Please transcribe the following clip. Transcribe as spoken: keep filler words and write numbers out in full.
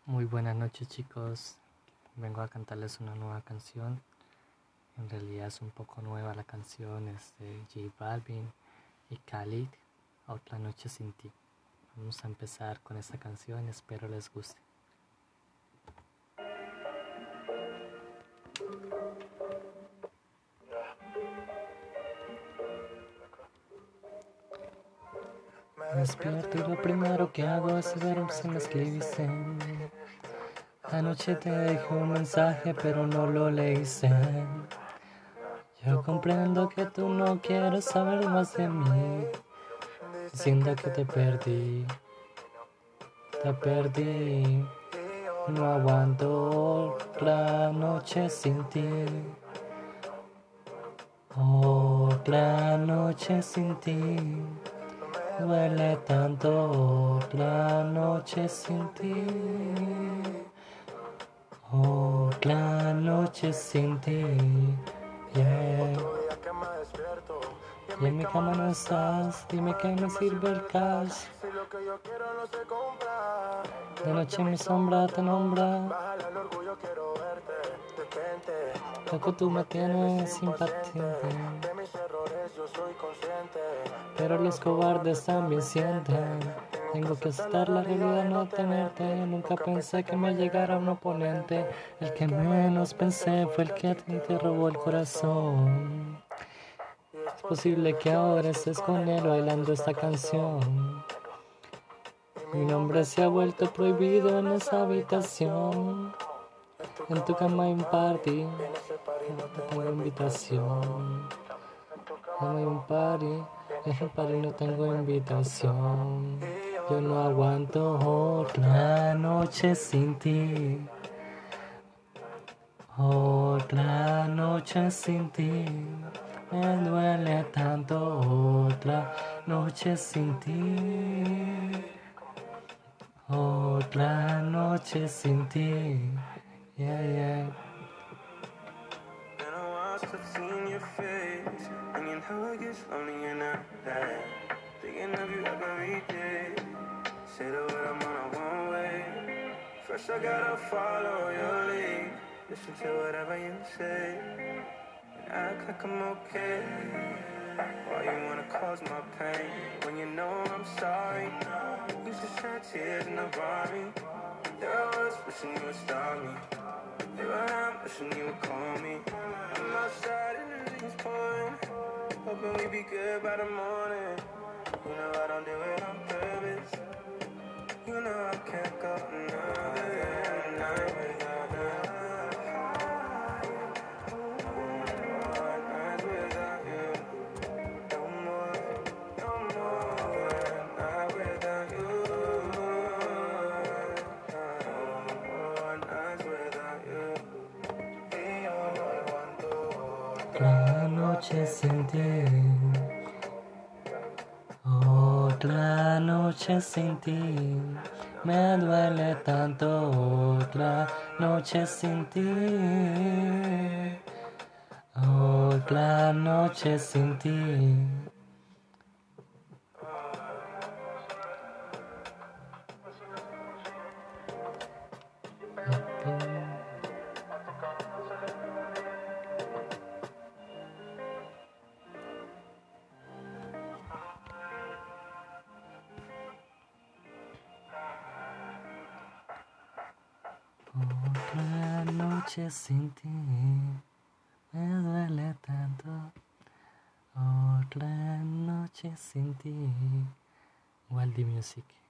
Muy buenas noches, chicos. Vengo a cantarles una nueva canción. En realidad es un poco nueva la canción, es de J Balvin y Khalid, Otra noche sin ti. Vamos a empezar con esta canción, espero les guste. Me despierto y lo primero que hago es ver si me escribiste. Anoche te dejé un mensaje pero no lo leíste. Yo comprendo que tú no quieres saber más de mí, diciendo que te perdí, te perdí. No aguanto otra noche sin ti, otra noche sin ti. Duele tanto otra noche sin ti, otra noche sin ti, yeah. Y en mi cama no estás, dime que me sirve el cash. De noche mi sombra te nombra, loco tú me tienes impaciente. Pero los cobardes también sienten. Tengo que aceptar la realidad, no tenerte. Nunca pensé que me llegara un oponente. El que menos pensé fue el que a ti te robó el corazón. Es posible que ahora estés con él bailando esta canción. Mi nombre se ha vuelto prohibido en esa habitación. En tu cama hay un party, no tengo invitación. No hay un party, en el party no tengo invitación. Yo no aguanto otra noche sin ti, otra noche sin ti. Me duele tanto otra noche sin ti, otra noche sin ti, yeah, yeah. I've seen your face, and you know it gets lonely and I'm bad. Thinking of you every day. Say the word, I'm on a one way. First I gotta follow your lead. Listen to whatever you say, and act like I'm okay. Why you wanna cause my pain when you know I'm sorry? You just shed tears in the body. There I was wishing you would stop me. Here I am wishing you would call me. I'm outside and the rain's pouring, hoping we be good by the morning. You know I don't do it on purpose. You know I can't go another night without you. One night without you. No more, no more. One night without you. One night without you. Y yo no aguanto Otra noche sin ti, otra noche sin ti. Me duele tanto otra noche sin ti, otra noche sin ti. Otra noche sin ti, me duele tanto. Otra noche sin ti. Waldy Music.